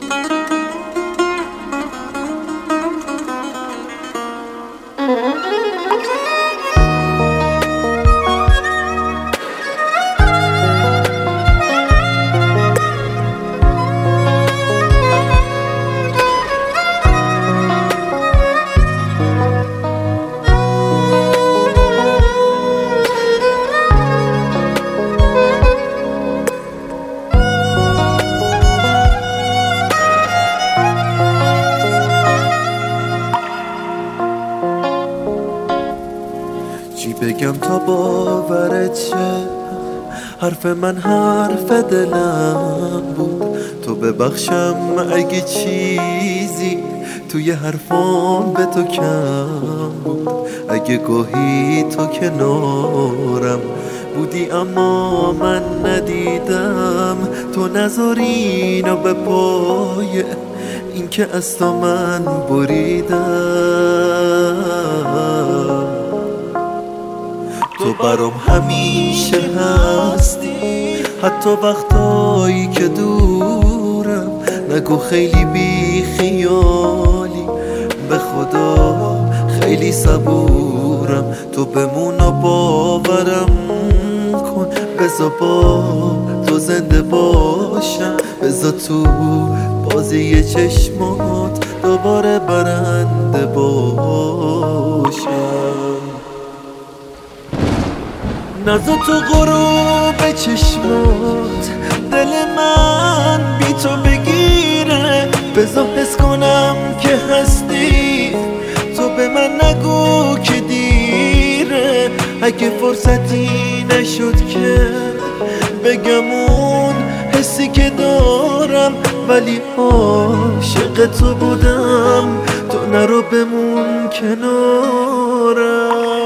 چی بگم تا باورت شه؟ حرف من حرف دلم بود. تو ببخشم اگه چیزی توی حرفام به تو کم بود. اگه گاهی تو کنارم بودی اما من ندیدم. تو نذاری اینو به پای این که از تو من بریدم. تو برام همیشه هستی حتی وقتایی که دورم. نگو خیلی بی خیالی، به خدا خیلی صبورم. تو بمون و باورم کن، بذار با تو زنده باشم. بذار تو بازی چشمات دوباره برنده باشم. نازو تو غروب چشمات دل من بی تو بگیره. بذار حس کنم که هستی، تو به من نگو که دیره. اگه فرصتی نشد که بگم اون حسی که دارم، ولی عاشق تو بودم. تو نرو بمون کنارم.